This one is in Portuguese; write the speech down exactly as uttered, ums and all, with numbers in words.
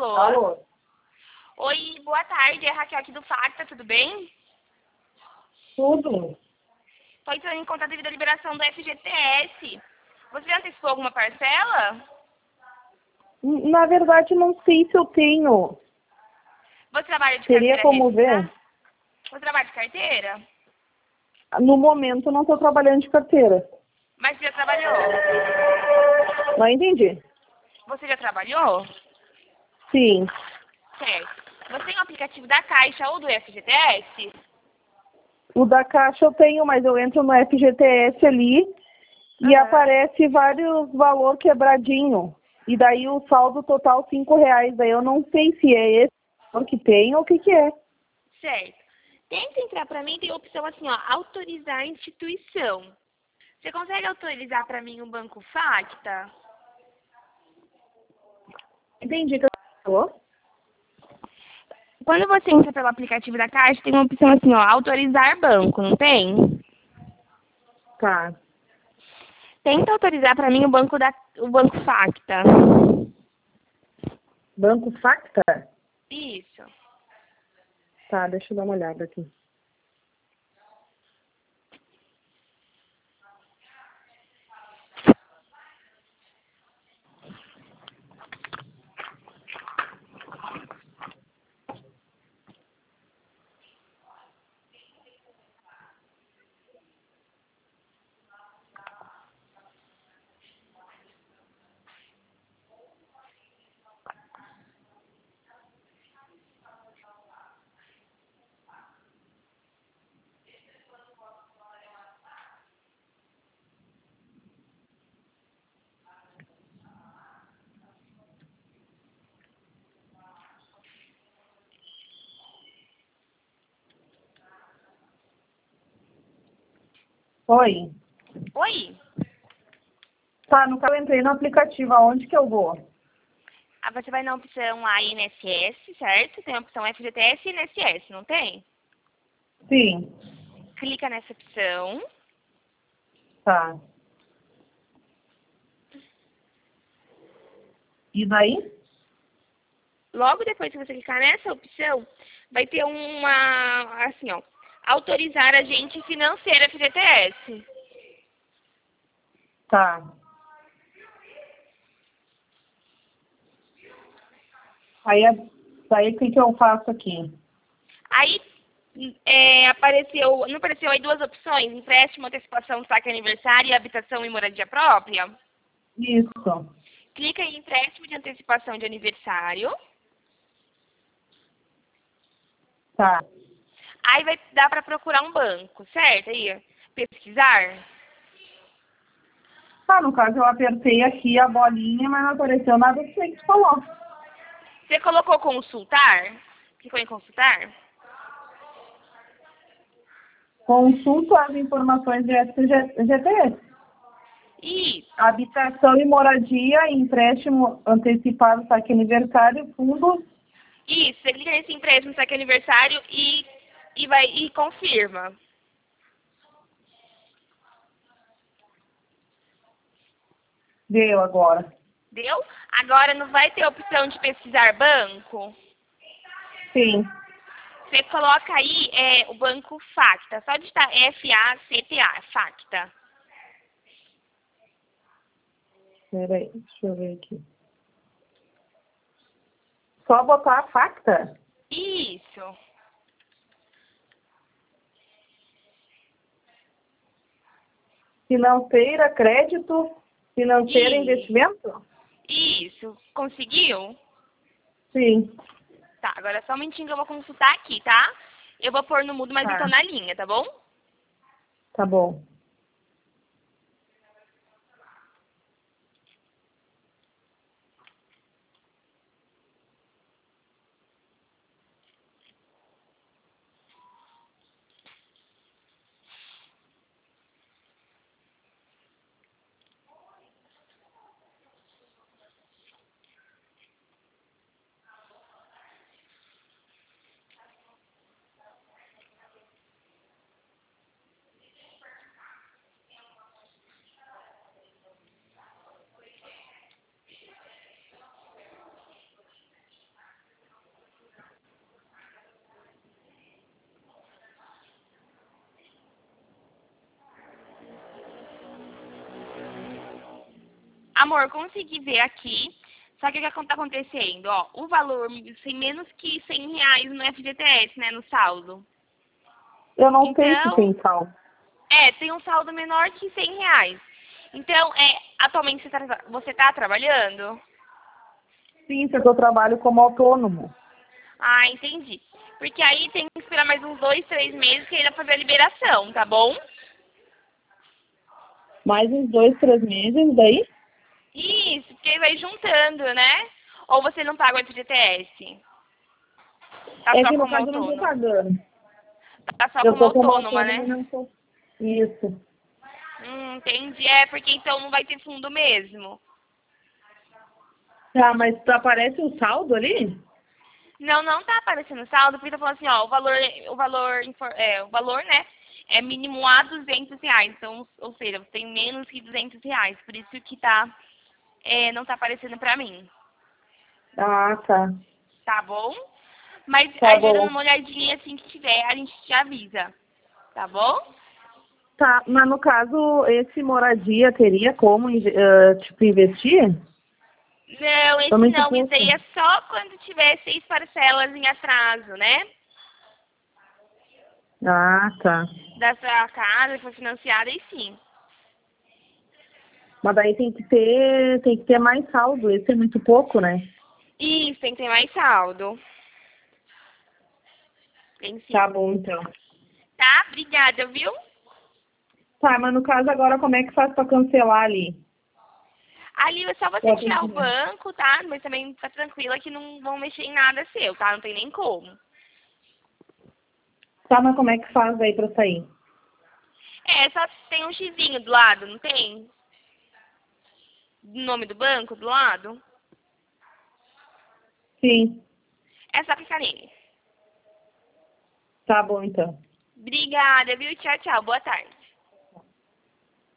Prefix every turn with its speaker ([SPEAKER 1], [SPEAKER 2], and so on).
[SPEAKER 1] Alô?
[SPEAKER 2] Alô?
[SPEAKER 1] Oi, boa tarde. É a Raquel aqui do Facta, tudo bem?
[SPEAKER 2] Tudo?
[SPEAKER 1] Tô entrando em contato devido à liberação do F G T S. Você já antecipou alguma parcela?
[SPEAKER 2] Na verdade, não sei se eu tenho.
[SPEAKER 1] Você trabalha de
[SPEAKER 2] Teria
[SPEAKER 1] carteira
[SPEAKER 2] como
[SPEAKER 1] registrada?
[SPEAKER 2] ver?
[SPEAKER 1] Você trabalha de carteira?
[SPEAKER 2] No momento, não estou trabalhando de carteira.
[SPEAKER 1] Mas você já trabalhou?
[SPEAKER 2] Não entendi.
[SPEAKER 1] Você já trabalhou?
[SPEAKER 2] Sim.
[SPEAKER 1] Certo. Você tem o aplicativo da Caixa ou do F G T S?
[SPEAKER 2] O da Caixa eu tenho, mas eu entro no F G T S ali e
[SPEAKER 1] Aham.
[SPEAKER 2] aparece vários valor quebradinho. E daí o saldo total cinco reais. Daí eu não sei se é esse valor que tem ou o que que é.
[SPEAKER 1] Certo. Tenta entrar para mim, tem a opção assim, ó, autorizar a instituição. Você consegue autorizar para mim o Banco Facta?
[SPEAKER 2] Entendi que eu falou.
[SPEAKER 1] Quando você entra pelo aplicativo da Caixa, tem uma opção assim, ó, autorizar banco, não tem?
[SPEAKER 2] Tá.
[SPEAKER 1] Tenta autorizar para mim o banco da o Banco Facta.
[SPEAKER 2] Banco Facta?
[SPEAKER 1] Isso.
[SPEAKER 2] Tá, deixa eu dar uma olhada aqui. Oi.
[SPEAKER 1] Oi.
[SPEAKER 2] Tá, no caso eu entrei no aplicativo. Aonde que eu vou?
[SPEAKER 1] Ah, você vai na opção lá I N S S, certo? Tem a opção F G T S e I N S S, não tem?
[SPEAKER 2] Sim.
[SPEAKER 1] Clica nessa opção.
[SPEAKER 2] Tá. E daí?
[SPEAKER 1] Logo depois que você clicar nessa opção, vai ter uma, assim, ó, autorizar agente financeiro F G T S.
[SPEAKER 2] Tá. Aí, é- daí o que que eu faço aqui?
[SPEAKER 1] Aí é, apareceu, não apareceu aí duas opções, empréstimo, antecipação, saque aniversário e habitação e moradia própria?
[SPEAKER 2] Isso.
[SPEAKER 1] Clica em empréstimo de antecipação de aniversário.
[SPEAKER 2] Tá.
[SPEAKER 1] Aí vai dar para procurar um banco, certo? Aí, pesquisar.
[SPEAKER 2] Tá, no caso eu apertei aqui a bolinha, mas não apareceu nada do que você falou.
[SPEAKER 1] Você colocou consultar? Clicou em consultar?
[SPEAKER 2] Consulta as informações de F G T S.
[SPEAKER 1] Isso.
[SPEAKER 2] Habitação e moradia, empréstimo antecipado, saque aniversário, fundos.
[SPEAKER 1] Isso, você clica nesse empréstimo, saque aniversário e, e vai e confirma.
[SPEAKER 2] Deu agora.
[SPEAKER 1] Deu? Agora não vai ter a opção de pesquisar banco?
[SPEAKER 2] Sim.
[SPEAKER 1] Você coloca aí é, o banco Facta, só digitar F A C T A, Facta.
[SPEAKER 2] Peraí, deixa eu ver aqui. Só botar a facta?
[SPEAKER 1] Isso.
[SPEAKER 2] Financeira, crédito, financeira,
[SPEAKER 1] E,
[SPEAKER 2] investimento?
[SPEAKER 1] isso. Conseguiu?
[SPEAKER 2] Sim.
[SPEAKER 1] Tá, agora só um minutinho que eu vou consultar aqui, tá? Eu vou pôr no mudo, mas eu tô
[SPEAKER 2] Tá,
[SPEAKER 1] na linha, tá bom?
[SPEAKER 2] tá bom.
[SPEAKER 1] Amor, consegui ver aqui. Só que o que está acontecendo? Ó, o valor tem menos que cem reais no F G T S, né? No saldo.
[SPEAKER 2] Eu não sei se
[SPEAKER 1] Então,
[SPEAKER 2] tem saldo.
[SPEAKER 1] é, tem um saldo menor que cem reais. Então, é, atualmente você está você tá trabalhando?
[SPEAKER 2] Sim, porque eu trabalho como autônomo.
[SPEAKER 1] Ah, entendi. Porque aí tem que esperar mais uns dois, três meses que ainda fazer a liberação, tá bom?
[SPEAKER 2] Mais uns dois, três meses daí?
[SPEAKER 1] Isso, porque aí vai juntando, né? Ou você não paga o F G T S? Tá
[SPEAKER 2] É
[SPEAKER 1] só
[SPEAKER 2] que no
[SPEAKER 1] como
[SPEAKER 2] caso eu não tô
[SPEAKER 1] autônomo.
[SPEAKER 2] pagando.
[SPEAKER 1] Tá só
[SPEAKER 2] Eu
[SPEAKER 1] como
[SPEAKER 2] tô como
[SPEAKER 1] autônoma,
[SPEAKER 2] autônomo e
[SPEAKER 1] né?
[SPEAKER 2] não tô. Isso.
[SPEAKER 1] Hum, entendi. É, porque então não vai ter fundo mesmo.
[SPEAKER 2] Tá, mas aparece o saldo ali?
[SPEAKER 1] Não, não tá aparecendo saldo, porque tá falando assim, ó, o valor, o valor, infor- é, o valor, né, é mínimo a duzentos reais. Então, ou seja, você tem menos que duzentos reais. Por isso que tá, é, não tá aparecendo pra mim.
[SPEAKER 2] Ah, tá.
[SPEAKER 1] Tá bom? Mas
[SPEAKER 2] Tá
[SPEAKER 1] a gente dando
[SPEAKER 2] bom.
[SPEAKER 1] uma olhadinha assim que tiver, a gente te avisa. Tá bom?
[SPEAKER 2] Tá, mas no caso, esse moradia teria como, inve- eh, tipo, investir?
[SPEAKER 1] Não,
[SPEAKER 2] Tô
[SPEAKER 1] esse
[SPEAKER 2] muito
[SPEAKER 1] não. Isso aí
[SPEAKER 2] pouco.
[SPEAKER 1] é só quando tiver seis parcelas em atraso, né?
[SPEAKER 2] Ah, tá.
[SPEAKER 1] Da sua casa, que foi financiada, e sim.
[SPEAKER 2] Mas daí tem que ter, tem que ter mais saldo. Esse é muito pouco, né?
[SPEAKER 1] Isso, tem que ter mais saldo. Tem
[SPEAKER 2] Tá
[SPEAKER 1] sim.
[SPEAKER 2] bom, então.
[SPEAKER 1] Tá? Obrigada, viu?
[SPEAKER 2] Tá, mas no caso agora como é que faz pra cancelar ali?
[SPEAKER 1] Ali é só você
[SPEAKER 2] O
[SPEAKER 1] tirar o
[SPEAKER 2] atendimento.
[SPEAKER 1] banco, tá? Mas também fica tranquila que não vão mexer em nada seu, tá? Não tem nem como.
[SPEAKER 2] Tá, mas como é que faz aí pra sair?
[SPEAKER 1] É, só tem um xizinho do lado, não tem? O nome do banco do lado?
[SPEAKER 2] Sim.
[SPEAKER 1] É só clicar nele.
[SPEAKER 2] Tá bom, então.
[SPEAKER 1] Obrigada, viu? Tchau, tchau. Boa tarde.